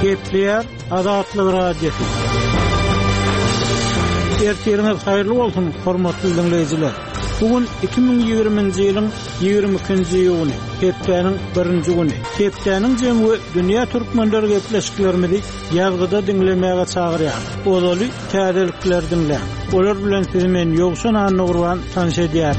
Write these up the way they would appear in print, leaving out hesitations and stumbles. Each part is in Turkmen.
Gepleyer Azatlyk Radiosu. Ertiriniz hayırlı olsun, hormatly dinleyijiler. Bugün 2020-nji ýylyň 22-nji ýyly, hepdeniň 1-nji güni. Hepdeniň jemgy dünýä türkmenleri gepleşiklerimizi ýazgyda dinlemäge çagyrýar. Olaly täzelikler dinlän. Olar bilen sizi men ýogşan anyny gurban tanış edýär.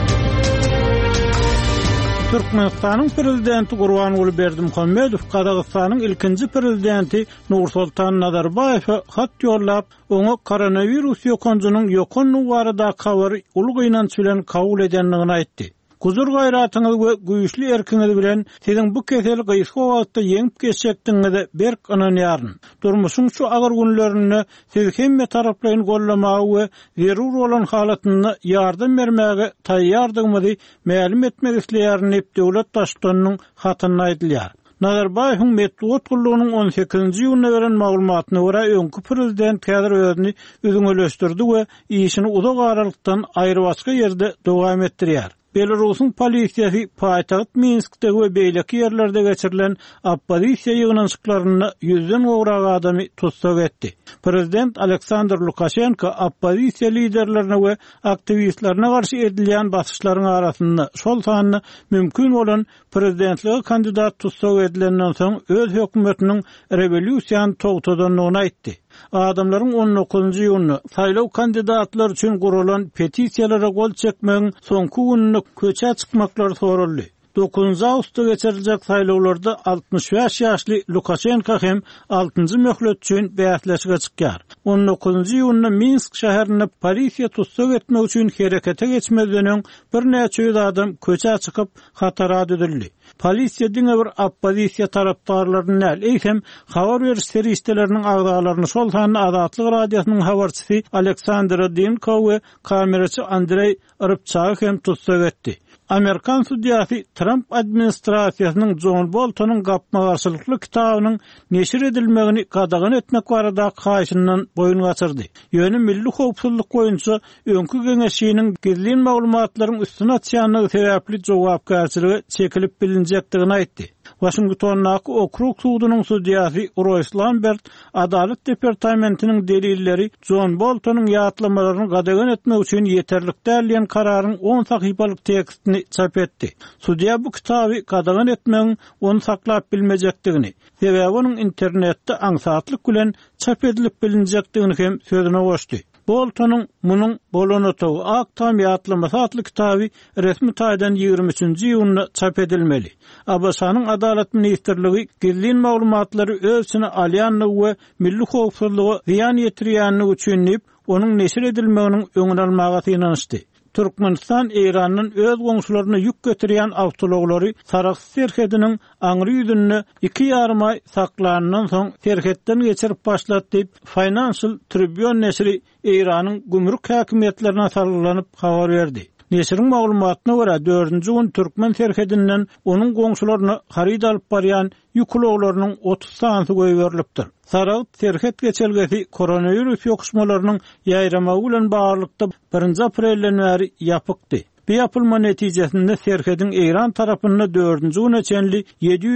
Türkmenistanyň prezidenti Gurbanuly Berdimuhammedow Kazakstanyň ilkinji prezidenti Nursultan Nazarbayew hat ýollap, oňa koronavirus ýokanjynyň ýokany barada kabary uly ynanç bilen kabul edenligini aýtdy. Guzur gayratyňyz we güýçli erkiňiz bilen siziň bu kesel gysga wagtda ýeňip geçekdiňizi berk ananýaryn. Durmuşyň şu agyr günlerini siz hemme taraplaryň gollamagy we zerur bolan halatyny ýardam bermäge taýýardygmyzy ma'lum etmek isleýärin döwlet başçynyň hatyny aýdylýar. Nazarbayewiň medeniýet gullugynyň 18-nji ýylyna beren maglumatyna görä öňkü prezident häzir özüni üzüňeleşdirdi we işini uzak aralykdan aýry başga ýerde dowam etdirýär. Belarusyň polisiýasy paýtagat Minskde we beýleki ýerlerde geçirilen oppozisiýa ýygnançyklaryny 100den gowrak adamy tutsak etdi. Prezident Aleksandr Lukashenko oppozisiýa liderlerine we aktivistlerine garşy edilýän basyşlaryň arasynda şol sanyny mümkin bolan prezidentligi kandidat tutsak edilenden soň öz hökümetiniň rewolýusiýany togtadanlygyny aýtdy. Adamlaryň 19-njy ýylyny saýlaw kandidatlar üçin gurulan petisiýalary gol çekmegiň soňky gününe köçe çykmaklary soruldy. 9 awgustda geçiriljek saýlawlarda 65 ýaşly Lukashenko hem 6-njy möhlet üçin bäsleşige çykýar. 19-njy ýylyny Minsk şäherini polisiýa tutsak etmek üçin herekete geçmeden bir näçe ýüz adam köçe çykyp hatara edildi. Polisiýa diňe bir oppozisiýa tarapdarlaryny näl habar beriş serişdeleriniň agdalaryny şol sany Azatlyk radiosynyň habarçysy Aleksandr Dinko we kameraçy Andrey Rybchak hem tutsak etdi. Amerikan sudiýasy Trump administrasiýasynyň John Boltonyň gapma garşylykly kitabynyň neşir edilmegini gadagan etmek barada kaýşyndan boyun gaçyrdy. Ýöne milli howpsuzlyk boýunça öňkü geňeşiňiň gizli maglumatlaryň üstüne atýanlygy sebäpli jogapkärçiligi çekilip bilinjekdigini aýtdy. Washingtondaky okrug sudunyň sudiýasy Royce Lambert Adalet departamentiniň delilleri John Boltonyň ýatlamalaryny gadagan etmek üçin ýeterlik dälýän kararyň 10 sahypalyk tekstini çap etdi. Sudiýa bu kitaby gadagan etmegiň onu saklap bilmejekdigini, sebäbi onuň internetde aňsatlyk bilen çap edilip bilinjekdigini hem sözüne goşdy. Boltonyň munyň bolanatygy aktam ýatlamasy atly kitaby resmi taýdan 23-nji ýylyna çap edilmeli. Abasanyň Adalet ministrligi gizli maglumatlary özüne alýanlygy we milli howpsuzlygy ziýan ýetirýänligi üçin onuň neşir edilmeginiň öňüne almaga ýynanışdy. Türkmenistan Iranyň öz goňşularyna ýük götürýän awtologary Saraq serhediniň aňry ýüzünde 2,5 ay saklanandan soň serhetden geçirip başlatdy. Financial Tribune neşri Iranyň gümrük häkimetlerine sarylanyp habar berdi. Neşriň maglumatyna görä 4-nji gün Türkmen serhedinden onuň goňşularyna harid alyp barýan ýükloglarynyň 30 sanyny goýberilipdir. Saraq serhet geçelgesi koronavirus ýokuşmalarynyň ýaýramagy bilen baglykda 1 aprelden bäri ýapykdy. Bu yapılma netijesinde serhedin İran tarapynda 4-nji güne çenli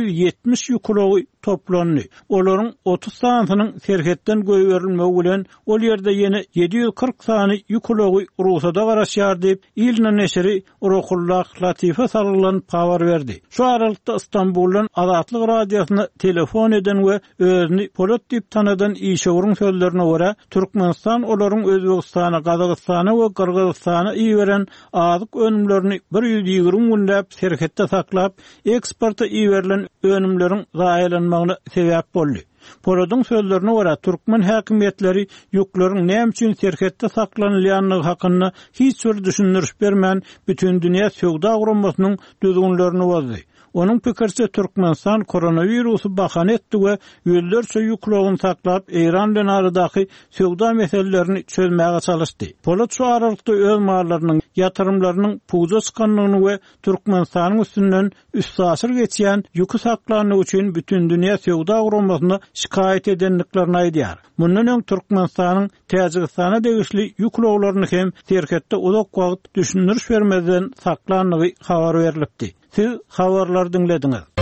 770 ýüklogy toplandy. Olaryň 30 sanynyň serhetden goýberilmegi bilen ol ýerde ýene 740 sany ýüklogy Rusada garaşýar diýip İlna neşri Ruhullah Latife sarylanyp habar berdi. Şu aralykda Istanbuldan Azatlyk radiosyna telefon eden we özüni polat diýip tanadan işegürüň sözlerine görä Türkmenistan olaryň Özbegistana, Kazakstana we Kyrgyzstana iýeren azyk önümlerini 120 günläp serhetde saklap, eksporta iýerilen önümleriň zaýalanmagyna sebäp boldy. Poladyň sözlerine görä Türkmen häkimetleri ýükleriň näme üçin serhetde saklanylýanlygy hakynda hiç bir düşündiriş bermän bütün dünýä söwda guramasynyň düzgünlerini bozdy. Onun pikirçe Türkmenistan koronavirusu bahane etdi we ýüllerçe ýüklogyny saklap İran bilen aradaky söwda meselelerini çözmäge çalışdy. Polat şu aralykda öz mallarynyň ýatyrymlarynyň puza çykanlygyny we Türkmenistanyň üstünden üstasyr geçýän ýükü saklanlygy üçin bütün dünýä söwda guramasyna şikayet edenliklerini aýdýar. Mundan öň Türkmenistanyň Täjikistana degişli ýükloglaryny hem serhetde uzak wagt düşündiriş bermeden saklanlygy habar berilipdi. Siz habarlar dinlediňiz.